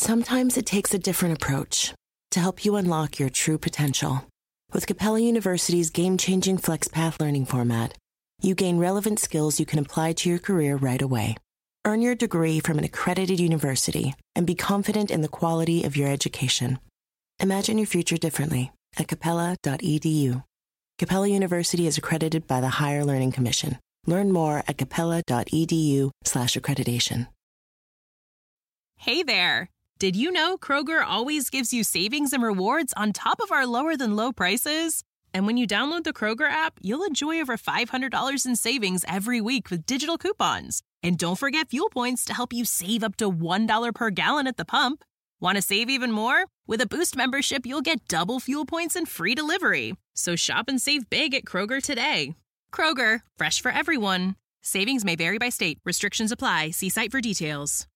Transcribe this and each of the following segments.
Sometimes it takes a different approach to help you unlock your true potential. With Capella University's game-changing FlexPath learning format, you gain relevant skills you can apply to your career right away. Earn your degree from an accredited university and be confident in the quality of your education. Imagine your future differently at capella.edu. Capella University is accredited by the Higher Learning Commission. Learn more at capella.edu/accreditation. Hey there! Did you know Kroger always gives you savings and rewards on top of our lower-than-low prices? And when you download the Kroger app, you'll enjoy over $500 in savings every week with digital coupons. And don't forget fuel points to help you save up to $1 per gallon at the pump. Want to save even more? With a Boost membership, you'll get double fuel points and free delivery. So shop and save big at Kroger today. Kroger, fresh for everyone. Savings may vary by state. Restrictions apply. See site for details.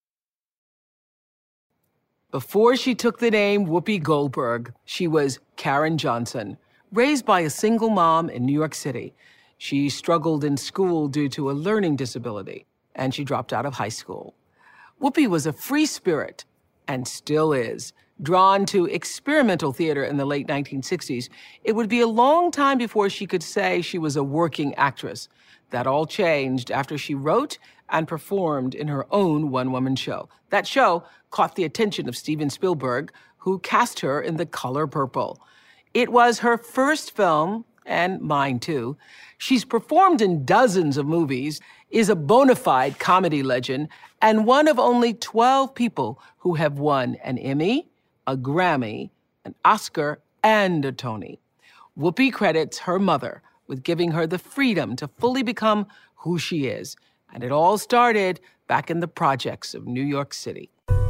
Before she took the name Whoopi Goldberg, she was Karen Johnson, raised by a single mom in New York City. She struggled in school due to a learning disability, and she dropped out of high school. Whoopi was a free spirit, and still is. Drawn to experimental theater in the late 1960s, it would be a long time before she could say she was a working actress. That all changed after she wrote and performed in her own one-woman show. That show caught the attention of Steven Spielberg, who cast her in The Color Purple. It was her first film, and mine too. She's performed in dozens of movies, is a bona fide comedy legend, and one of only 12 people who have won an Emmy, a Grammy, an Oscar, and a Tony. Whoopi credits her mother with giving her the freedom to fully become who she is. And it all started back in the projects of New York City.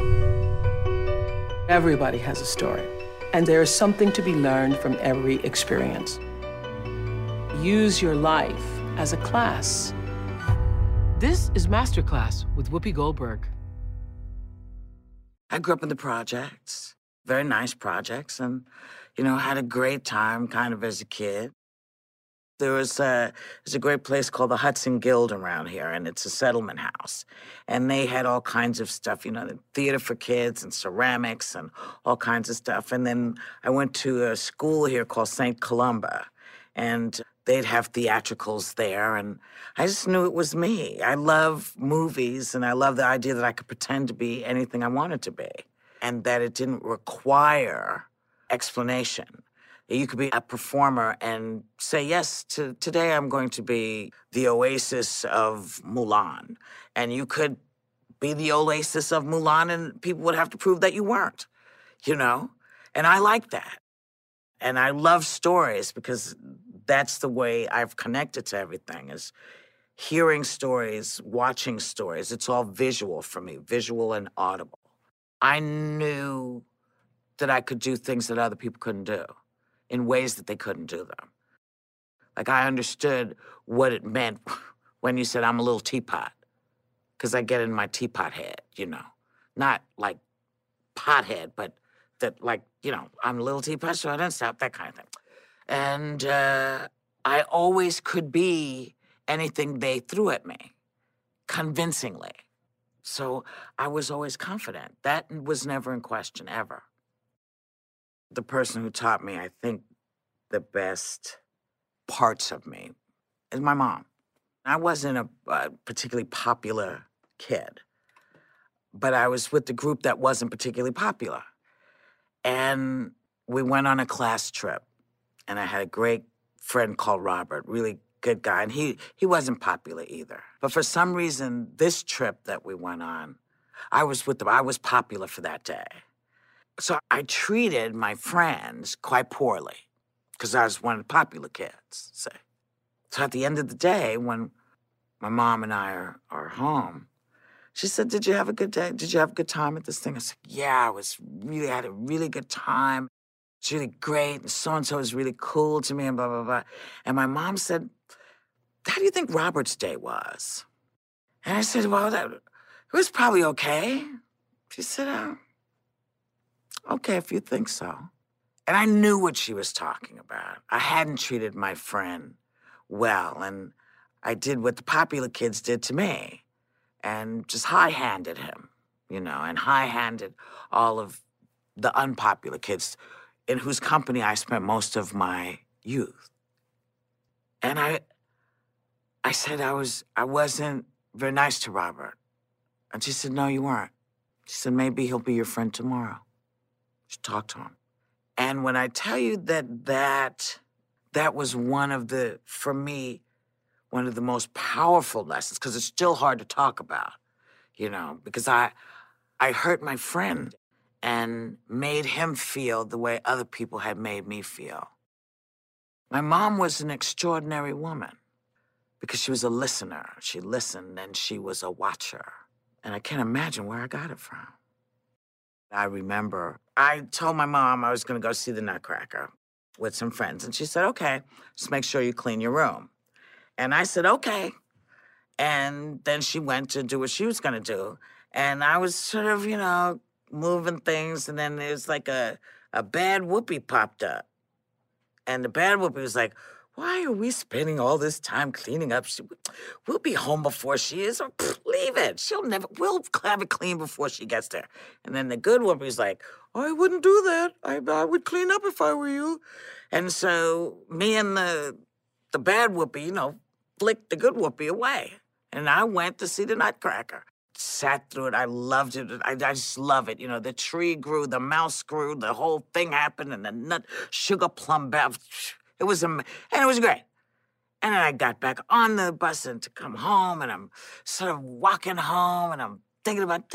Everybody has a story, and there is something to be learned from every experience. Use your life as a class. This is Masterclass with Whoopi Goldberg. I grew up in the projects, very nice projects, and, had a great time kind of as a kid. There's a great place called the Hudson Guild around here, and it's a settlement house. And they had all kinds of stuff, the theater for kids and ceramics and all kinds of stuff. And then I went to a school here called St. Columba, and they'd have theatricals there, and I just knew it was me. I love movies, and I love the idea that I could pretend to be anything I wanted to be, and that it didn't require explanation. You could be a performer and say, yes, today I'm going to be the Oasis of Mulan. And you could be the Oasis of Mulan and people would have to prove that you weren't, And I like that. And I love stories because that's the way I've connected to everything, is hearing stories, watching stories. It's all visual for me, visual and audible. I knew that I could do things that other people couldn't do, in ways that they couldn't do them. Like, I understood what it meant when you said, I'm a little teapot, because I get in my teapot head, Not like pothead, but that, like, I'm a little teapot, so I don't stop, that kind of thing. And I always could be anything they threw at me, convincingly. So I was always confident. That was never in question, ever. The person who taught me, I think, the best parts of me is my mom. I wasn't a particularly popular kid, but I was with the group that wasn't particularly popular. And we went on a class trip, and I had a great friend called Robert, really good guy, and he wasn't popular either. But for some reason, this trip that we went on, I was popular for that day. So I treated my friends quite poorly because I was one of the popular kids, say. So at the end of the day, when my mom and I are home, she said, did you have a good day? Did you have a good time at this thing? I said, yeah, I had a really good time. It's really great, and so-and-so is really cool to me, and blah, blah, blah. And my mom said, how do you think Robert's day was? And I said, well, it was probably okay. She said, okay, if you think so. And I knew what she was talking about. I hadn't treated my friend well, and I did what the popular kids did to me, and just high-handed him, and high-handed all of the unpopular kids in whose company I spent most of my youth. And I said I wasn't very nice to Robert. And she said, no, you weren't. She said, maybe he'll be your friend tomorrow. Just talk to him. And when I tell you that was for me, one of the most powerful lessons, because it's still hard to talk about, because I hurt my friend and made him feel the way other people had made me feel. My mom was an extraordinary woman because she was a listener. She listened and she was a watcher. And I can't imagine where I got it from. I remember I told my mom I was going to go see the Nutcracker with some friends. And she said, okay, just make sure you clean your room. And I said, okay. And then she went to do what she was going to do. And I was sort of, moving things. And then it was like a bad Whoopi popped up. And the bad Whoopi was like, why are we spending all this time cleaning up? We'll be home before she is. Or leave it. We'll have it clean before she gets there. And then the good Whoopi was like, I wouldn't do that. I would clean up if I were you. And so me and the bad Whoopi, flicked the good Whoopi away. And I went to see the Nutcracker. Sat through it. I loved it. I just love it. The tree grew, the mouse grew, the whole thing happened, and the sugar plum bath. It was great. And then I got back on the bus and to come home, and I'm sort of walking home, and I'm thinking about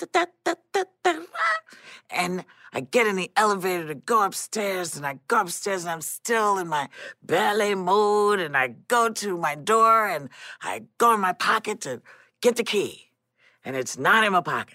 and I get in the elevator to go upstairs, and I go upstairs, and I'm still in my ballet mode, and I go to my door, and I go in my pocket to get the key. And it's not in my pocket.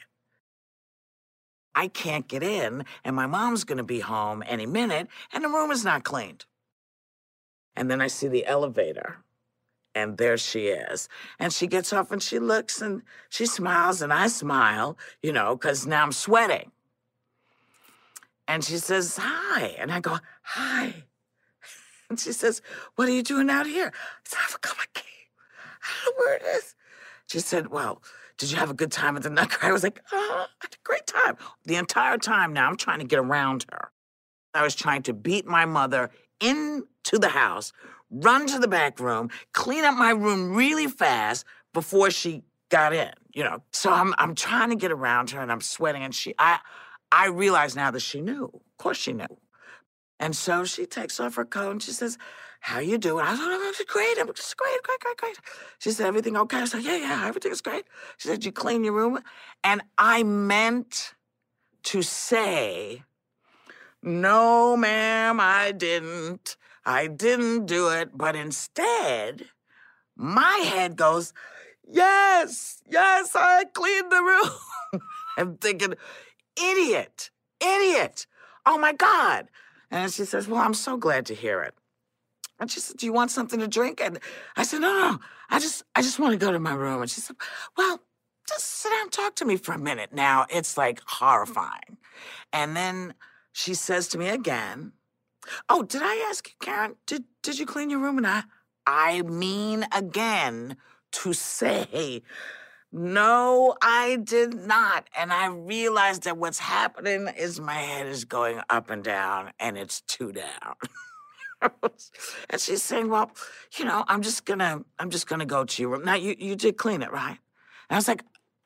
I can't get in, and my mom's going to be home any minute, and the room is not cleaned. And then I see the elevator, and there she is. And she gets off, and she looks, and she smiles, and I smile, because now I'm sweating. And she says, hi. And I go, hi. And she says, what are you doing out here? I said, I forgot my key. I don't know where it is. She said, well, did you have a good time at the Nutcracker? I was like, I had a great time. The entire time now, I'm trying to get around her. I was trying to beat my mother into the house, run to the back room, clean up my room really fast before she got in, So I'm trying to get around her, and I'm sweating, and I realize now that she knew. Of course she knew. And so she takes off her coat, and she says, how you doing? I said, oh, great. I'm just great. She said, everything okay? I said, yeah, everything is great. She said, you clean your room? And I meant to say, no, ma'am, I didn't. I didn't do it. But instead, my head goes, yes, I cleaned the room. I'm thinking, idiot. Oh, my God. And she says, well, I'm so glad to hear it. And she said, do you want something to drink? And I said, no, I just want to go to my room. And she said, well, just sit down and talk to me for a minute. Now, it's like horrifying. And then she says to me again, oh, did I ask you, Karen, did you clean your room? And I mean again to say, no, I did not. And I realized that what's happening is my head is going up and down, and it's two down. And she's saying, well, I'm just gonna go to your room. Now, you did clean it, right? And I was like,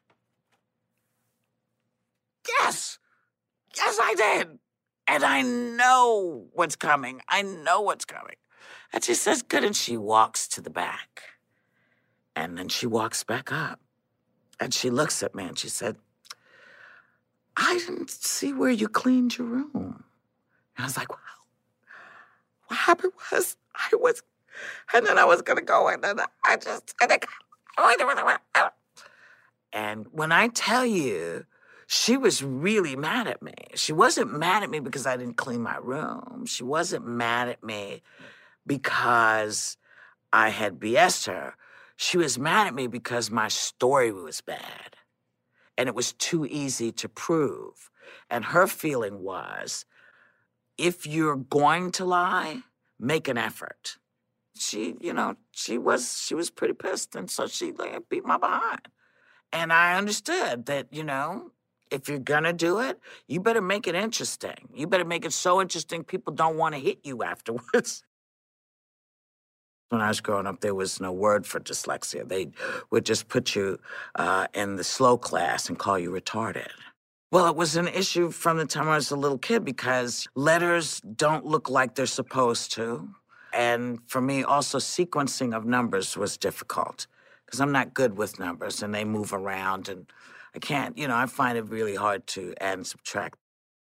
yes, I did. And I know what's coming. And she says, good. And she walks to the back. And then she walks back up. And she looks at me and she said, I didn't see where you cleaned your room. And I was like, wow. What happened was, and then I was going to go, and then and when I tell you, she was really mad at me. She wasn't mad at me because I didn't clean my room. She wasn't mad at me because I had BS'd her. She was mad at me because my story was bad, and it was too easy to prove. And her feeling was, if you're going to lie, make an effort. She was pretty pissed, and so she beat my behind. And I understood that, if you're gonna do it, you better make it interesting. You better make it so interesting people don't want to hit you afterwards. When I was growing up, there was no word for dyslexia. They would just put you in the slow class and call you retarded. Well, it was an issue from the time I was a little kid because letters don't look like they're supposed to. And for me, also sequencing of numbers was difficult because I'm not good with numbers and they move around and I can't, I find it really hard to add and subtract.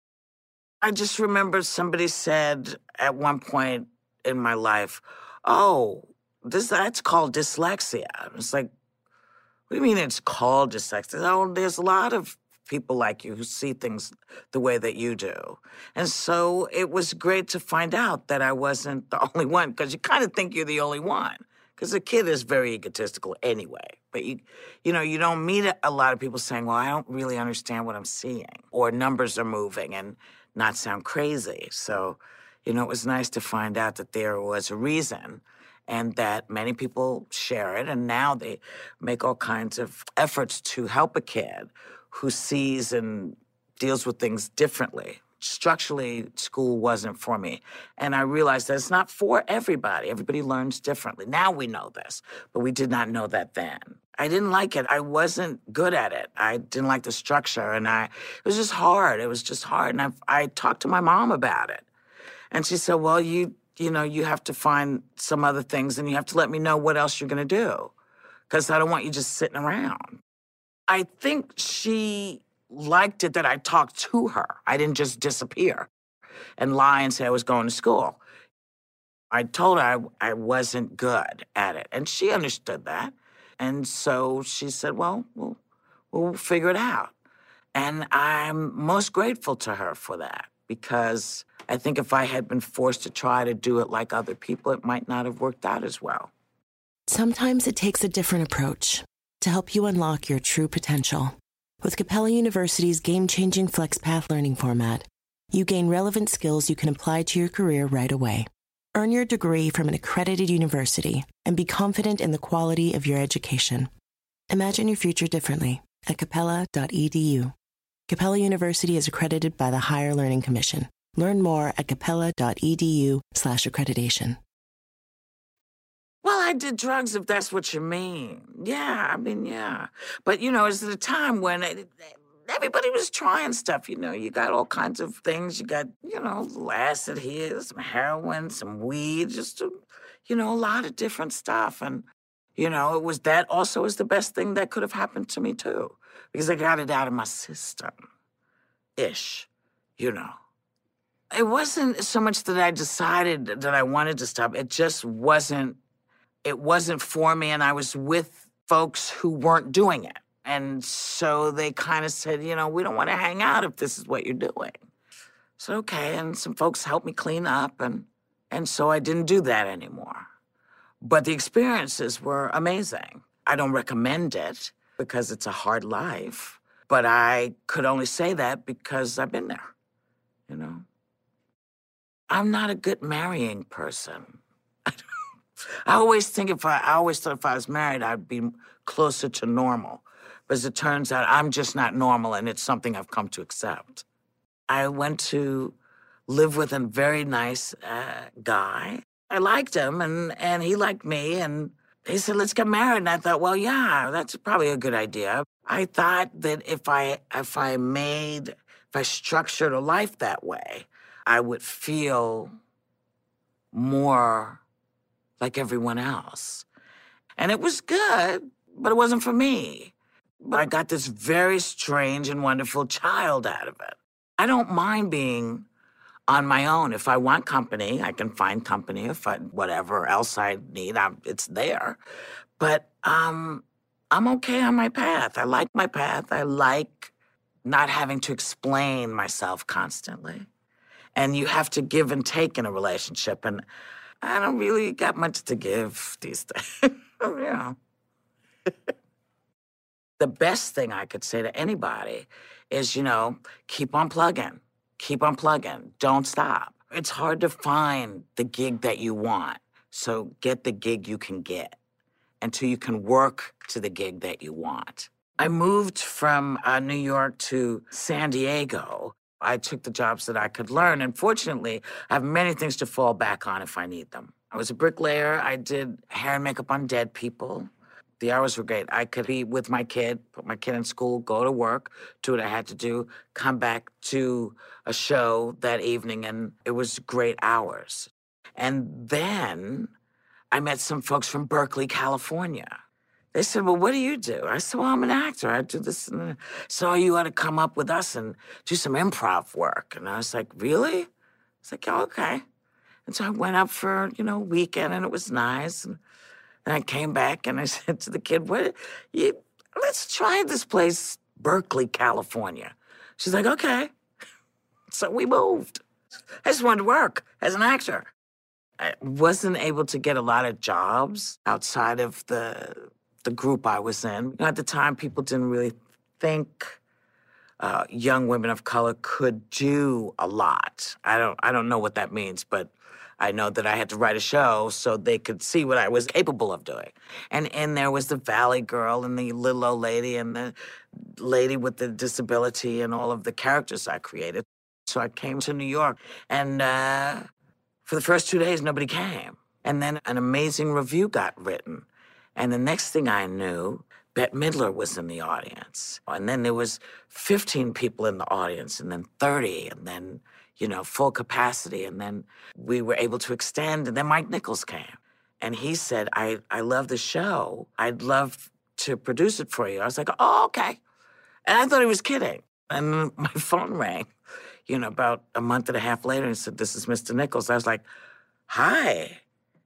I just remember somebody said at one point in my life, oh, that's called dyslexia. It's like, what do you mean it's called dyslexia? Oh, there's a lot of people like you who see things the way that you do. And so it was great to find out that I wasn't the only one, because you kind of think you're the only one, because a kid is very egotistical anyway. But you don't meet a lot of people saying, well, I don't really understand what I'm seeing, or numbers are moving, and not sound crazy. So, it was nice to find out that there was a reason and that many people share it. And now they make all kinds of efforts to help a kid who sees and deals with things differently. Structurally, school wasn't for me. And I realized that it's not for everybody. Everybody learns differently. Now we know this, but we did not know that then. I didn't like it. I wasn't good at it. I didn't like the structure, and it was just hard. It was just hard. And I talked to my mom about it. And she said, well, you have to find some other things, and you have to let me know what else you're going to do, because I don't want you just sitting around. I think she liked it that I talked to her. I didn't just disappear and lie and say I was going to school. I told her I wasn't good at it, and she understood that. And so she said, well, we'll figure it out. And I'm most grateful to her for that, because I think if I had been forced to try to do it like other people, it might not have worked out as well. Sometimes it takes a different approach to help you unlock your true potential. With Capella University's game-changing FlexPath learning format, you gain relevant skills you can apply to your career right away. Earn your degree from an accredited university and be confident in the quality of your education. Imagine your future differently at capella.edu. Capella University is accredited by the Higher Learning Commission. Learn more at capella.edu/accreditation. Well, I did drugs, if that's what you mean. Yeah. But, it's at a time when everybody was trying stuff, You got all kinds of things. You got, acid here, some heroin, some weed, just, a lot of different stuff. And, it was that also is the best thing that could have happened to me, too, because I got it out of my system-ish, It wasn't so much that I decided that I wanted to stop. It just wasn't for me, and I was with folks who weren't doing it. And so they kind of said, we don't want to hang out if this is what you're doing. So, okay, and some folks helped me clean up, and so I didn't do that anymore. But the experiences were amazing. I don't recommend it because it's a hard life, but I could only say that because I've been there, I'm not a good marrying person. I always thought if I was married, I'd be closer to normal. But as it turns out, I'm just not normal, and it's something I've come to accept. I went to live with a very nice guy. I liked him, and he liked me, and he said, let's get married. And I thought, well, yeah, that's probably a good idea. I thought that if I structured a life that way, I would feel more like everyone else. And it was good, but it wasn't for me. But I got this very strange and wonderful child out of it. I don't mind being on my own. If I want company, I can find company. Whatever else I need, it's there. But I'm okay on my path. I like my path. I like not having to explain myself constantly. And you have to give and take in a relationship. And I don't really got much to give these days. The best thing I could say to anybody is, keep on plugging. Keep on plugging. Don't stop. It's hard to find the gig that you want. So get the gig you can get until you can work to the gig that you want. I moved from New York to San Diego. I took the jobs that I could learn, and fortunately, I have many things to fall back on if I need them. I was a bricklayer. I did hair and makeup on dead people. The hours were great. I could be with my kid, put my kid in school, go to work, do what I had to do, come back to a show that evening, and it was great hours. And then I met some folks from Berkeley, California. They said, well, what do you do? I said, well, I'm an actor. I do this. And so you ought to come up with us and do some improv work. And I was like, really? It's like, yeah, okay. And so I went up for, a weekend, and it was nice. And then I came back, and I said to the kid, let's try this place, Berkeley, California. She's like, okay. So we moved. I just wanted to work as an actor. I wasn't able to get a lot of jobs outside of the group I was in. At the time, people didn't really think young women of color could do a lot. I don't know what that means, but I know that I had to write a show so they could see what I was capable of doing. And there was the Valley Girl and the little old lady and the lady with the disability and all of the characters I created. So I came to New York, and for the first 2 days, nobody came. And then an amazing review got written. And the next thing I knew, Bette Midler was in the audience. And then there was 15 people in the audience, and then 30, and then, full capacity. And then we were able to extend, and then Mike Nichols came. And he said, I love the show. I'd love to produce it for you. I was like, oh, okay. And I thought he was kidding. And my phone rang, about a month and a half later, and said, this is Mr. Nichols. I was like, hi,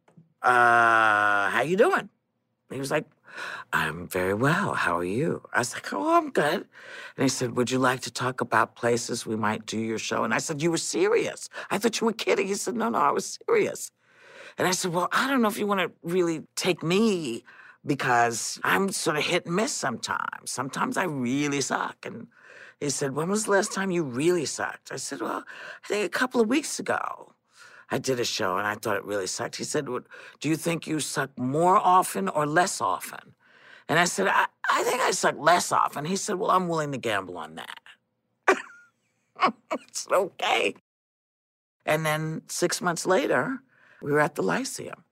how you doing? He was like, I'm very well. How are you? I was like, oh, I'm good. And he said, would you like to talk about places we might do your show? And I said, you were serious? I thought you were kidding. He said, no, I was serious. And I said, well, I don't know if you want to really take me, because I'm sort of hit and miss sometimes. Sometimes I really suck. And he said, when was the last time you really sucked? I said, well, I think a couple of weeks ago. I did a show, and I thought it really sucked. He said, well, do you think you suck more often or less often? And I said, I think I suck less often. He said, well, I'm willing to gamble on that. It's okay. And then 6 months later, we were at the Lyceum.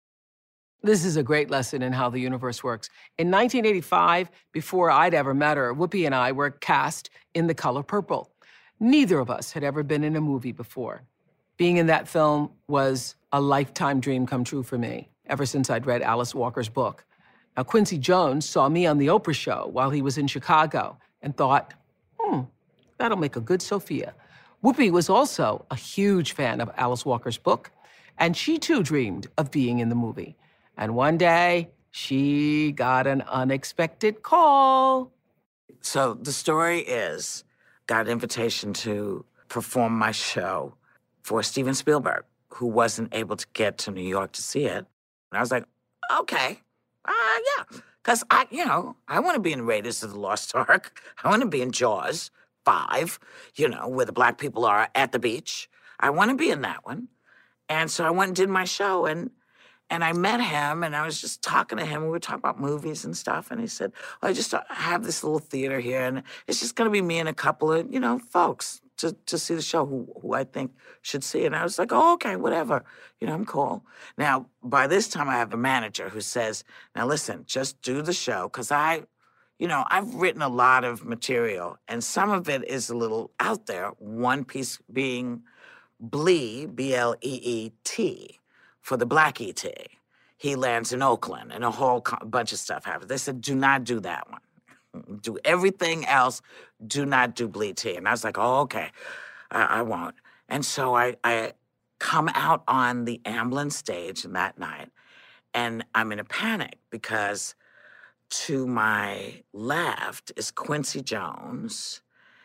This is a great lesson in how the universe works. In 1985, before I'd ever met her, Whoopi and I were cast in The Color Purple. Neither of us had ever been in a movie before. Being in that film was a lifetime dream come true for me, ever since I'd read Alice Walker's book. Now, Quincy Jones saw me on The Oprah Show while he was in Chicago and thought, that'll make a good Sophia. Whoopi was also a huge fan of Alice Walker's book, and she too dreamed of being in the movie. And one day, she got an unexpected call. So the story is, got an invitation to perform my show for Steven Spielberg, who wasn't able to get to New York to see it. And I was like, okay, yeah. Because I want to be in Raiders of the Lost Ark. I want to be in Jaws 5, where the black people are at the beach. I want to be in that one. And so I went and did my show, and I met him, and I was just talking to him. We were talking about movies and stuff, and he said, well, I just have this little theater here, and it's just going to be me and a couple of, folks to see the show who I think should see it. And I was like, oh, okay, whatever. I'm cool. Now, by this time, I have a manager who says, now listen, just do the show, because I've written a lot of material, and some of it is a little out there, one piece being Bleet, B-L-E-E-T, for the Black E.T. He lands in Oakland, and a whole bunch of stuff happens. They said, do not do that one. Do everything else. Do not do Bleet T. And I was like, oh, okay, I won't. And so I come out on the Amblin stage that night, and I'm in a panic because to my left is Quincy Jones,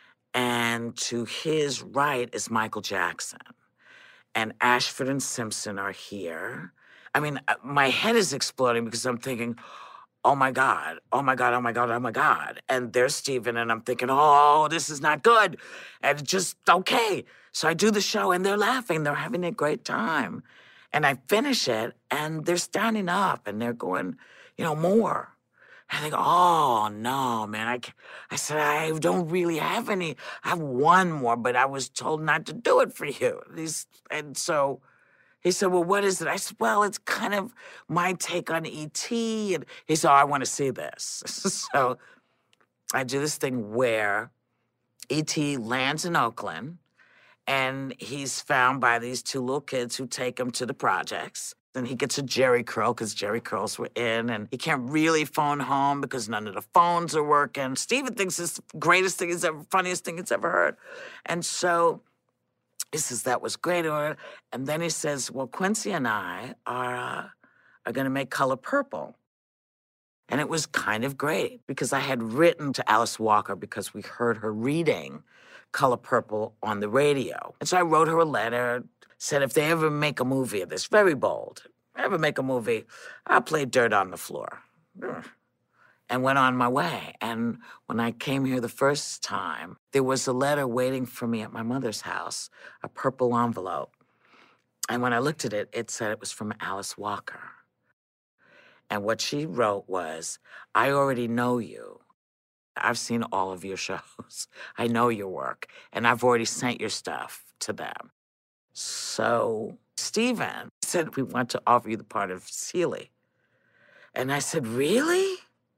and to his right is Michael Jackson. And Ashford and Simpson are here. I mean, my head is exploding because I'm thinking, oh my God, oh my God, oh my God, oh my God. And there's Steven, and I'm thinking, oh, this is not good. And just, okay. So I do the show, and they're laughing. They're having a great time. And I finish it, and they're standing up, and they're going, more. I think, oh, no, man. I said, I don't really have any. I have one more, but I was told not to do it for you. And so he said, well, what is it? I said, well, it's kind of my take on E.T. And he said, oh, I want to see this. So I do this thing where E.T. lands in Oakland, and he's found by these two little kids who take him to the projects. And he gets a Jerry curl because Jerry curls were in, and he can't really phone home because none of the phones are working. Steven thinks it's the greatest thing he's ever, funniest thing he's ever heard. And so he says, that was great. And then he says, well, Quincy and I are going to make Color Purple. And it was kind of great because I had written to Alice Walker because we heard her reading Color Purple on the radio. And so I wrote her a letter, said if they ever make a movie of this, very bold, ever make a movie, I'll play dirt on the floor. And went on my way. And when I came here the first time, there was a letter waiting for me at my mother's house, a purple envelope. And when I looked at it, it said it was from Alice Walker. And what she wrote was, I already know you. I've seen all of your shows. I know your work. And I've already sent your stuff to them. So Steven said, we want to offer you the part of Celie. And I said, really?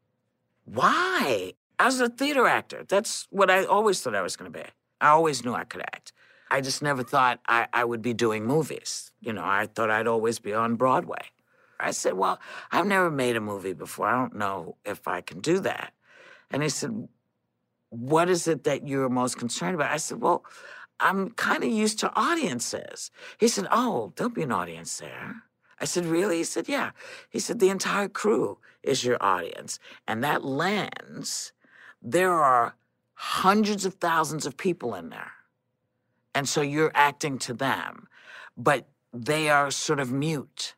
Why? I was a theater actor. That's what I always thought I was going to be. I always knew I could act. I just never thought I would be doing movies. You know, I thought I'd always be on Broadway. I said, well, I've never made a movie before. I don't know if I can do that. And he said, what is it that you're most concerned about? I said, well, I'm kind of used to audiences. He said, oh, there'll be an audience there. I said, really? He said, yeah. He said, the entire crew is your audience. And that lens, there are hundreds of thousands of people in there. And so you're acting to them, but they are sort of mute.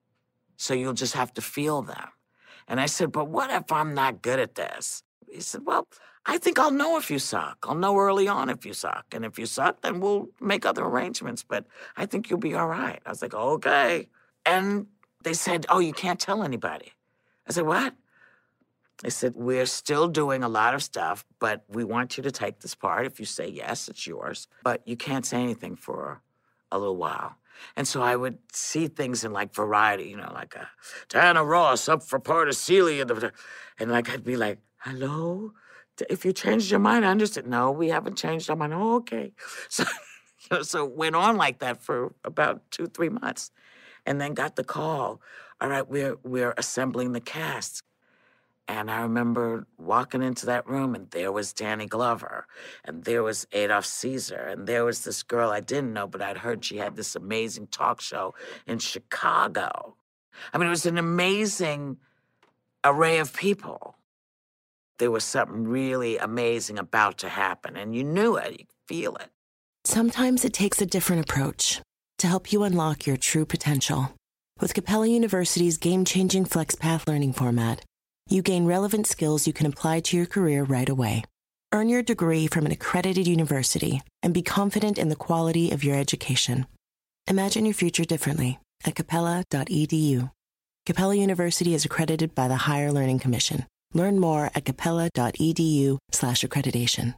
So you'll just have to feel them. And I said, but what if I'm not good at this? He said, well, I think I'll know if you suck. I'll know early on if you suck. And if you suck, then we'll make other arrangements. But I think you'll be all right. I was like, okay. And they said, oh, you can't tell anybody. I said, what? They said, we're still doing a lot of stuff, but we want you to take this part. If you say yes, it's yours. But you can't say anything for a little while. And so I would see things in, like, Variety, you know, like Diana Ross up for part of Celie. And like, I'd be like, hello? If you changed your mind, I understand. No, we haven't changed our mind. Oh, okay. So, so it went on like that for about 2-3 months. And then got the call, all right, we're assembling the cast. And I remember walking into that room, and there was Danny Glover, and there was Adolph Caesar, and there was this girl I didn't know, but I'd heard she had this amazing talk show in Chicago. I mean, it was an amazing array of people. There was something really amazing about to happen, and you knew it, you could feel it. Sometimes it takes a different approach to help you unlock your true potential. With Capella University's game-changing FlexPath learning format, you gain relevant skills you can apply to your career right away. Earn your degree from an accredited university and be confident in the quality of your education. Imagine your future differently at capella.edu. Capella University is accredited by the Higher Learning Commission. Learn more at capella.edu/accreditation.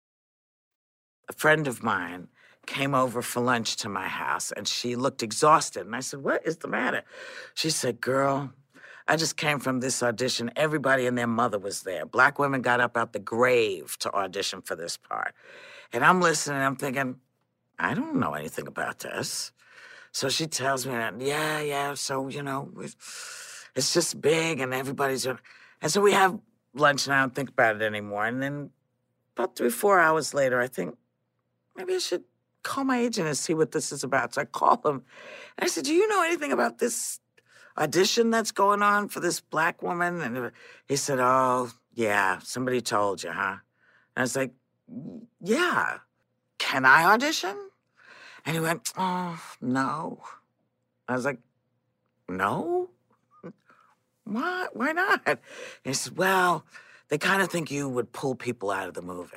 A friend of mine came over for lunch to my house, and she looked exhausted. And I said, what is the matter? She said, girl, I just came from this audition. Everybody and their mother was there. Black women got up out the grave to audition for this part. And I'm listening, and I'm thinking, I don't know anything about this. So she tells me, yeah, so, you know, it's just big, and everybody's... And so we have lunch, and I don't think about it anymore. And then about 3-4 hours later, I think, maybe I should call my agent and see what this is about. So I call him, and I said, do you know anything about this audition that's going on for this black woman? And he said, oh, yeah, somebody told you, huh? And I was like, yeah. Can I audition? And he went, oh, no. I was like, no? What? Why not? And he said, well, they kind of think you would pull people out of the movie.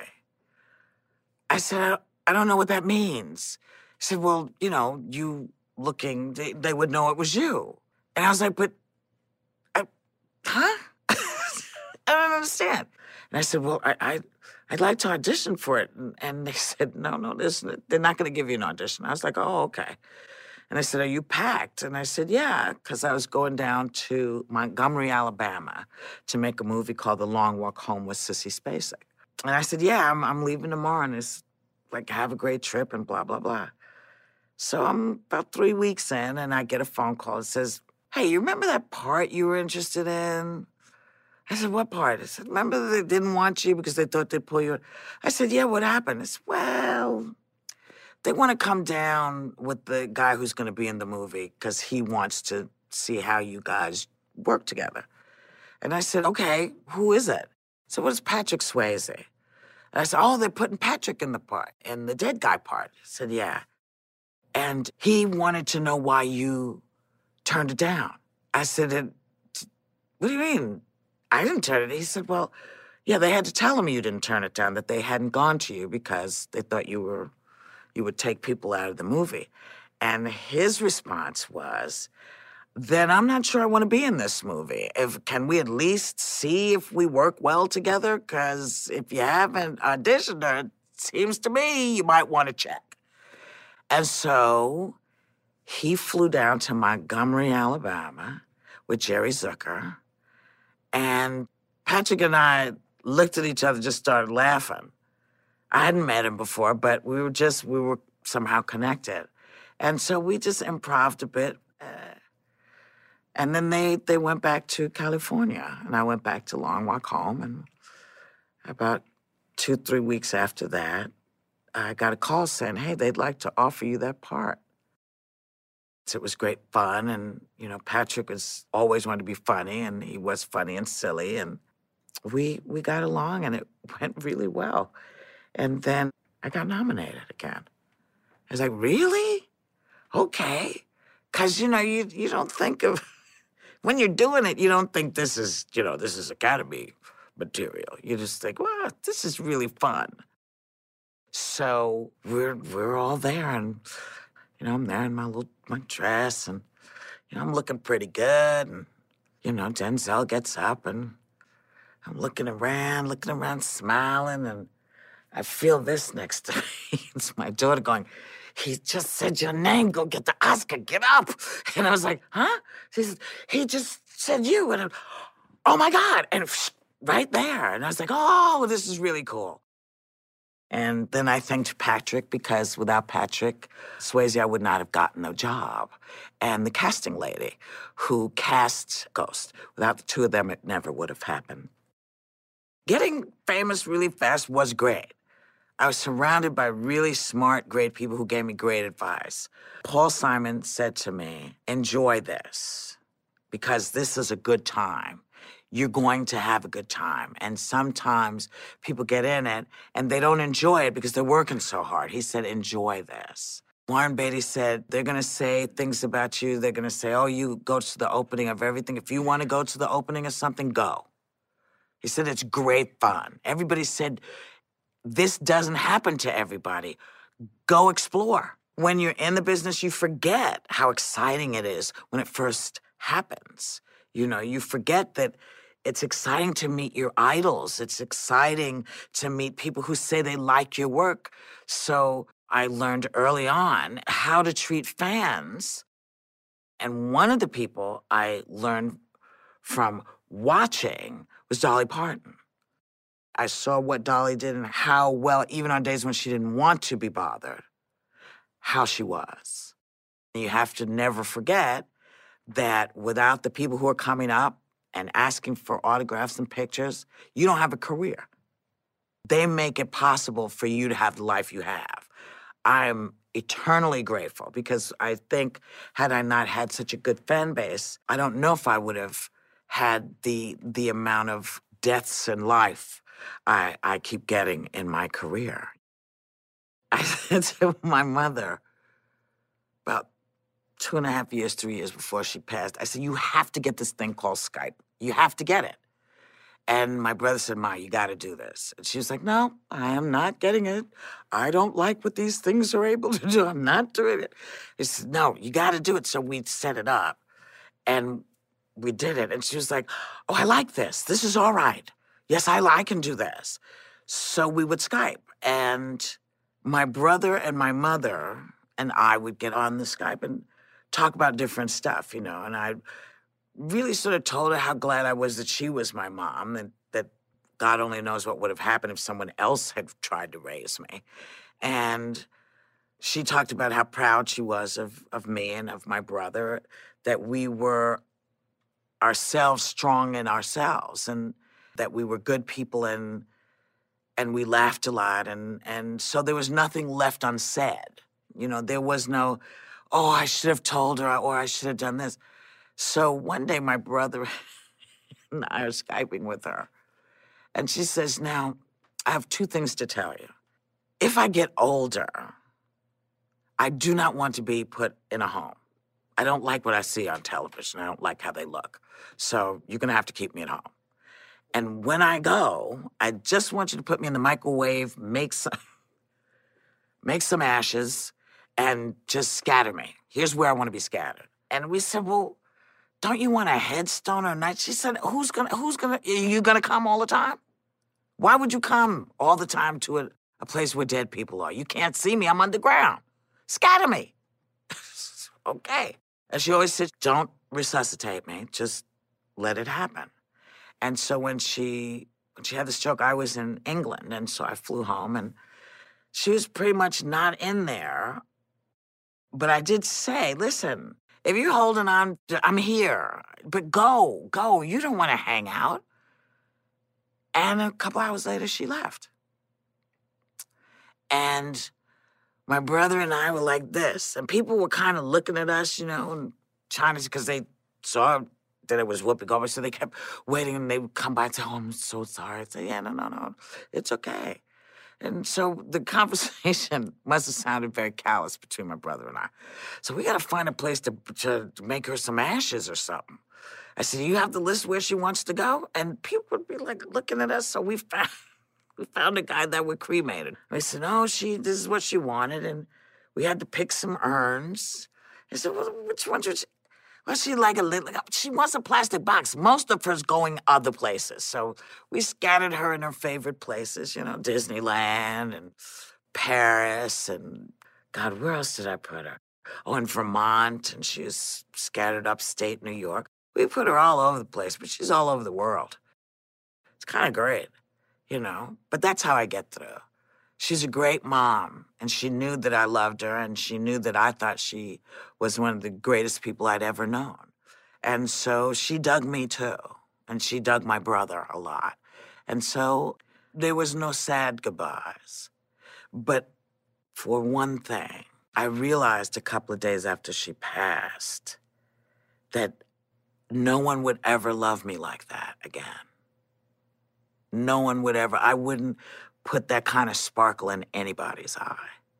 I said, I don't know what that means. He said, well, you know, you looking, they would know it was you. And I was like, but, huh? I don't understand. And I said, well, I'd like to audition for it. And they said, no, they're not going to give you an audition. I was like, oh, okay. And I said, are you packed? And I said, yeah, because I was going down to Montgomery, Alabama to make a movie called The Long Walk Home with Sissy Spacek. And I said, yeah, I'm leaving tomorrow, and it's like, have a great trip and blah, blah, blah. So I'm about 3 weeks in, and I get a phone call that says, hey, you remember that part you were interested in? I said, what part? I said, remember they didn't want you because they thought they'd pull you? I said, yeah, what happened? I said, well, they want to come down with the guy who's going to be in the movie because he wants to see how you guys work together. And I said, okay, who is it? So what is Patrick Swayze? And I said, oh, they're putting Patrick in the part, in the dead guy part. I said, yeah. And he wanted to know why you turned it down. I said, what do you mean? I didn't turn it. He said, well, yeah, they had to tell him you didn't turn it down, that they hadn't gone to you because they thought you would take people out of the movie. And his response was, then I'm not sure I want to be in this movie. Can we at least see if we work well together? Because if you haven't auditioned her, it seems to me you might want to check. And so he flew down to Montgomery, Alabama with Jerry Zucker. And Patrick and I looked at each other, just started laughing. I hadn't met him before, but we were somehow connected. And so we just improv'd a bit. And then they went back to California, and I went back to Long Walk Home. And about 2-3 weeks after that, I got a call saying, hey, they'd like to offer you that part. So it was great fun, and, Patrick was always wanted to be funny, and he was funny and silly, and we got along, and it went really well. And then I got nominated again. I was like, really? Okay. Because, you don't think of, when you're doing it, you don't think this is Academy material. You just think, well, this is really fun. So we're all there, and, I'm there in my dress, and, I'm looking pretty good, and, Denzel gets up, and I'm looking around, smiling, and I feel this next to me. It's my daughter going, he just said your name, go get the Oscar, get up. And I was like, huh? She said, he just said you. And oh my God. And right there. And I was like, oh, this is really cool. And then I thanked Patrick, because without Patrick Swayze, I would not have gotten the job. And the casting lady who cast Ghost. Without the two of them, it never would have happened. Getting famous really fast was great. I was surrounded by really smart, great people who gave me great advice. Paul Simon said to me, enjoy this, because this is a good time. You're going to have a good time. And sometimes people get in it and they don't enjoy it because they're working so hard. He said, enjoy this. Warren Beatty said, they're going to say things about you. They're going to say, oh, you go to the opening of everything. If you want to go to the opening of something, go. He said, it's great fun. Everybody said, this doesn't happen to everybody. Go explore. When you're in the business, you forget how exciting it is when it first happens. You forget that it's exciting to meet your idols. It's exciting to meet people who say they like your work. So I learned early on how to treat fans. And one of the people I learned from watching was Dolly Parton. I saw what Dolly did and how well, even on days when she didn't want to be bothered, how she was. You have to never forget that without the people who are coming up and asking for autographs and pictures, you don't have a career. They make it possible for you to have the life you have. I am eternally grateful, because I think had I not had such a good fan base, I don't know if I would have had the amount of deaths in life I keep getting in my career. I said to my mother about 2.5 years, 3 years before she passed, I said, you have to get this thing called Skype. You have to get it. And my brother said, Ma, you got to do this. And she was like, no, I am not getting it. I don't like what these things are able to do. I'm not doing it. He said, no, you got to do it. So we set it up, and we did it. And she was like, oh, I like this. This is all right. yes, I can do this. So we would Skype. And my brother and my mother and I would get on the Skype and talk about different stuff, and I really sort of told her how glad I was that she was my mom, and that God only knows what would have happened if someone else had tried to raise me. And she talked about how proud she was of me and of my brother, that we were ourselves, strong in ourselves, and that we were good people, and we laughed a lot. And so there was nothing left unsaid. There was no, oh, I should have told her, or I should have done this. So one day my brother and I are Skyping with her, and she says, now, I have two things to tell you. If I get older, I do not want to be put in a home. I don't like what I see on television. I don't like how they look. So you're going to have to keep me at home. And when I go, I just want you to put me in the microwave, make some ashes, and just scatter me. Here's where I want to be scattered. And we said, well, don't you want a headstone or a night? She said, are you gonna come all the time? Why would you come all the time to a place where dead people are? You can't see me, I'm underground. Scatter me. Okay. And she always said, don't resuscitate me, just let it happen. And so when she had the stroke, I was in England, and so I flew home, and she was pretty much not in there. But I did say, listen, if you're holding on, I'm here, but go. You don't want to hang out. And a couple hours later, she left. And my brother and I were like this, and people were kind of looking at us, and trying to, because they saw that it was Whoopi Goldberg, so they kept waiting, and they would come by and say, oh, I'm so sorry. I'd say, yeah, no, it's okay. And so the conversation must have sounded very callous between my brother and I. So we got to find a place to make her some ashes or something. I said, you have the list where she wants to go? And people would be like looking at us. So we found a guy that would cremate her. I said, no, this is what she wanted. And we had to pick some urns. I said, well, which ones would she? Well, she wants a plastic box. Most of her's going other places. So we scattered her in her favorite places, Disneyland and Paris and, God, where else did I put her? Oh, in Vermont, and she was scattered upstate New York. We put her all over the place, but she's all over the world. It's kind of great, But that's how I get through. She's a great mom, and she knew that I loved her, and she knew that I thought she was one of the greatest people I'd ever known. And so she dug me too, and she dug my brother a lot. And so there was no sad goodbyes. But for one thing, I realized a couple of days after she passed that no one would ever love me like that again. No one would ever. I wouldn't put that kind of sparkle in anybody's eye,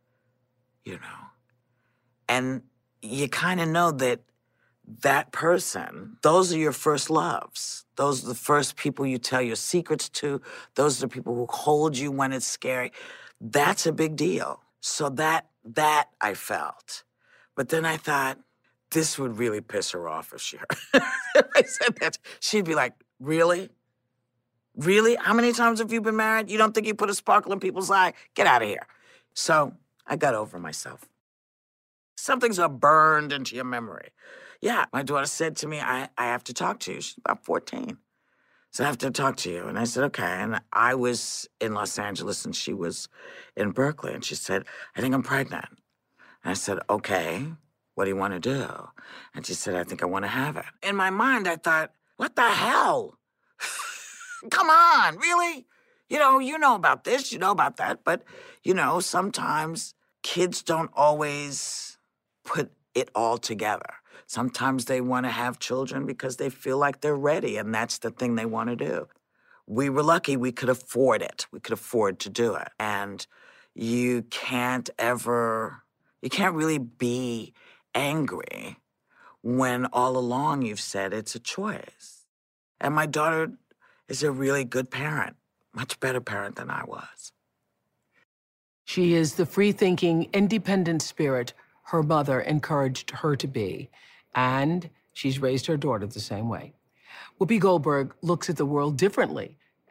And you kind of know that person, those are your first loves. Those are the first people you tell your secrets to. Those are the people who hold you when it's scary. That's a big deal. So that I felt. But then I thought, this would really piss her off if she heard. If I said that, she'd be like, really? Really? How many times have you been married? You don't think you put a sparkle in people's eye? Get out of here. So I got over myself. Some things are burned into your memory. Yeah, my daughter said to me, I have to talk to you. She's about 14. So I have to talk to you. And I said, okay. And I was in Los Angeles and she was in Berkeley. And she said, I think I'm pregnant. And I said, okay, what do you want to do? And she said, I think I want to have it. In my mind, I thought, what the hell? Come on, really? You know about this, you know about that. But, sometimes kids don't always put it all together. Sometimes they want to have children because they feel like they're ready, and that's the thing they want to do. We were lucky we could afford it. We could afford to do it. And you can't really be angry when all along you've said it's a choice. And my daughter is a really good parent, much better parent than I was. She is the free-thinking, independent spirit her mother encouraged her to be, and she's raised her daughter the same way. Whoopi Goldberg looks at the world differently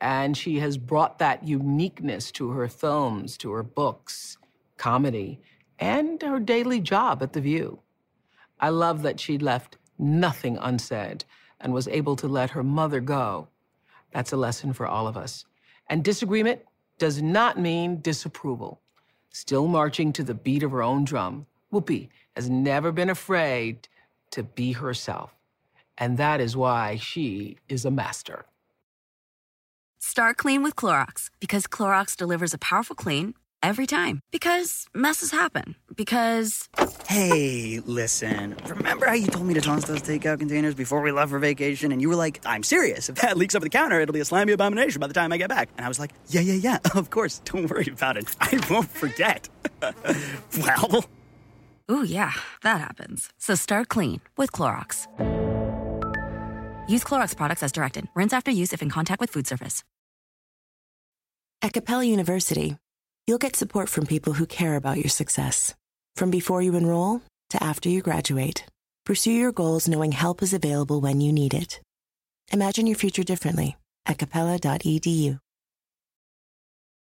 And she has brought that uniqueness to her films, to her books, comedy, and her daily job at The View. I love that she left nothing unsaid and was able to let her mother go. That's a lesson for all of us. And disagreement does not mean disapproval. Still marching to the beat of her own drum, Whoopi has never been afraid to be herself. And that is why she is a master. Start clean with Clorox, because Clorox delivers a powerful clean every time. Because messes happen. Because... Hey, listen. Remember how you told me to toss those takeout containers before we left for vacation? And you were like, I'm serious. If that leaks over the counter, it'll be a slimy abomination by the time I get back. And I was like, yeah, of course. Don't worry about it. I won't forget. Well... Ooh, yeah, that happens. So start clean with Clorox. Use Clorox products as directed. Rinse after use if in contact with food surface. At Capella University, you'll get support from people who care about your success. From before you enroll to after you graduate, pursue your goals knowing help is available when you need it. Imagine your future differently at capella.edu.